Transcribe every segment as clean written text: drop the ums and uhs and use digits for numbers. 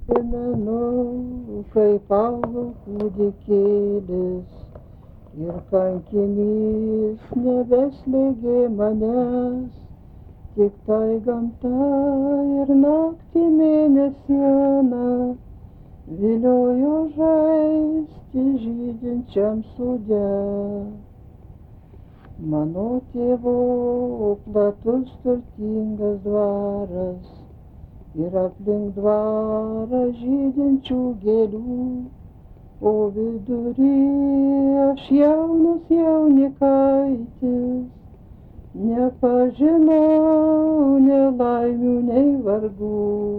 Prisimenu, kaip augo kūdikėlis ir kankinys nebeslėgė manęs, tik tai gamta ir naktį mėnesiena viliojo žaisti žydinčiam sode. Mano tėvo platus turtingas dvaras ir aplink dvarą žydinčių gėlių, o vidury aš jaunas jaunikaitis, nepažinau nelaimių nei vargų.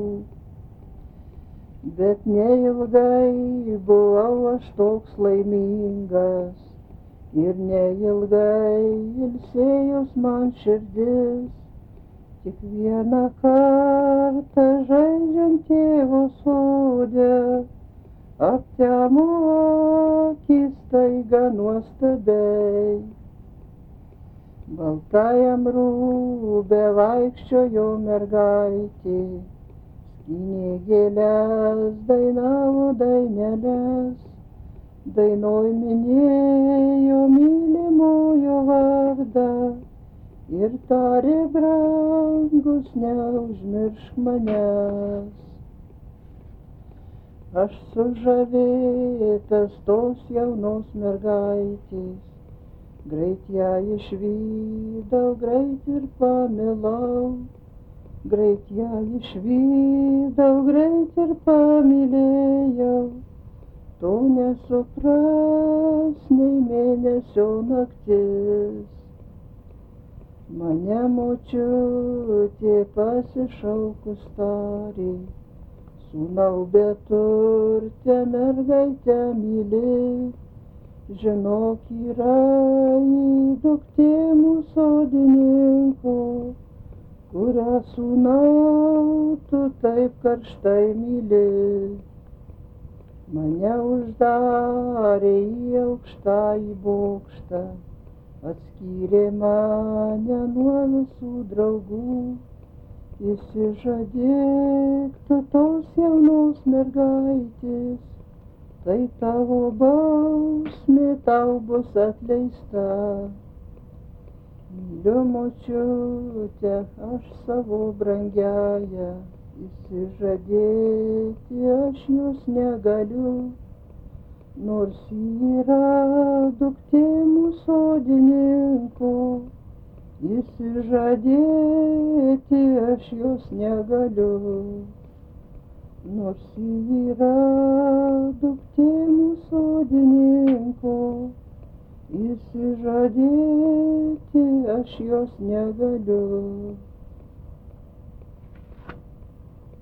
Bet neilgai buvau aš toks laimingas ir neilgai ilsėjos man širdis, tik vieną kartą žaidžiant tėvo sode aptemo akys staiga nuostabiai. Baltajam rūbe vaikščiojo mergaitė, skynė gėles, dainavo daineles, dainoj minėjo mylimojo vardą ir tarė brangus neužmiršk manęs. Aš sužavėtas tos jaunos mergaitės, greit ją išvydau, greit ir pamilau, greit ją išvydau, greit ir pamylėjau, to nesupras nei mėnesio naktis. Mane močiutė pasišaukus tarė, sūnau beturtę mergaitę mylėk, žinok yra į duktė mūsų sodininko, kurią sūnau tu taip karštai myli. Mane uždarė į aukštąjį bokštą, atskyrė mane nuo visų draugų. Išsižadėk tu tos jaunos mergaitės, tai tavo bausmė tau bus atleista. Myliu močiutę, aš savo brangiąją, išsižadėti aš jos negaliu, nors yra duktė mūsų sodininko, išsižadėti aš jos negaliu, nors yra duktė mūsų sodininko, išsižadėti aš jos negaliu.